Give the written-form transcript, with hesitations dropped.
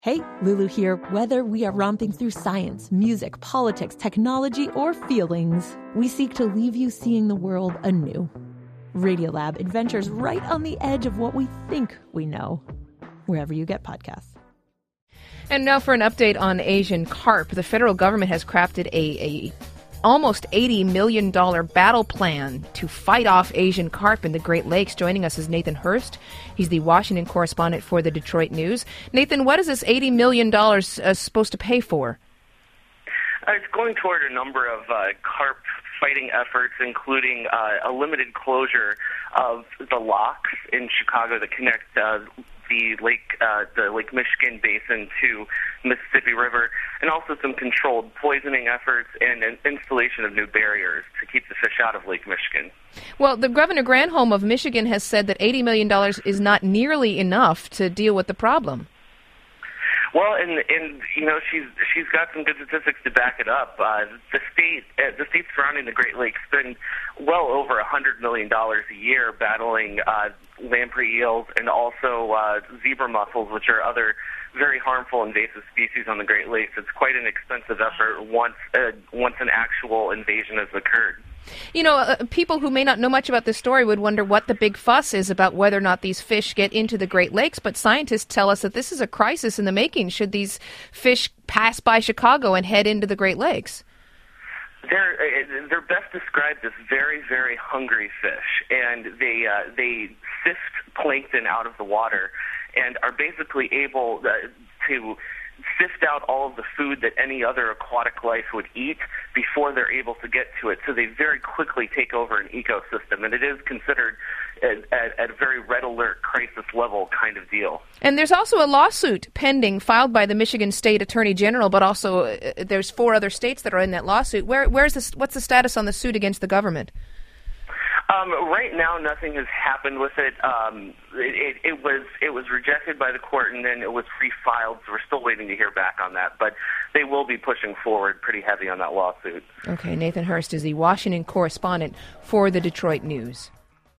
Hey, Lulu here. Whether we are romping through science, music, politics, technology, or feelings, we seek to leave you seeing the world anew. Radiolab adventures right on the edge of what we think we know, wherever you get podcasts. And now for an update on Asian carp. The federal government has crafted a almost $80 million battle plan to fight off Asian carp in the Great Lakes. Joining us is Nathan Hurst. He's the Washington correspondent for the Detroit News. Nathan, what is this $80 million supposed to pay for? It's going toward a number of carp fighting efforts, including a limited closure of the locks in Chicago that connect the Lake Michigan basin to Mississippi River, and also some controlled poisoning efforts and an installation of new barriers to keep the fish out of Lake Michigan. Well, the Governor Granholm of Michigan has said that $80 million is not nearly enough to deal with the problem. Well, and you know, she's got some good statistics to back it up. The states surrounding the Great Lakes spend well over $100 million a year battling lamprey eels and also zebra mussels, which are other very harmful invasive species on the Great Lakes. It's quite an expensive effort once an actual invasion has occurred. You know, people who may not know much about this story would wonder what the big fuss is about whether or not these fish get into the Great Lakes, but scientists tell us that this is a crisis in the making should these fish pass by Chicago and head into the Great Lakes. They're best described as very, very hungry fish, and they sift plankton out of the water and are basically able to sift out all of the food that any other aquatic life would eat before they're able to get to it. So they very quickly take over an ecosystem, and it is considered at a very red alert crisis level kind of deal. And there's also a lawsuit pending filed by the Michigan State Attorney General, but also there's 4 other states that are in that lawsuit. What's the status on the suit against the government? Right now, nothing has happened with it. It was rejected by the court, and then it was refiled. So we're still waiting to hear back on that. But they will be pushing forward pretty heavy on that lawsuit. Okay, Nathan Hurst is the Washington correspondent for the Detroit News.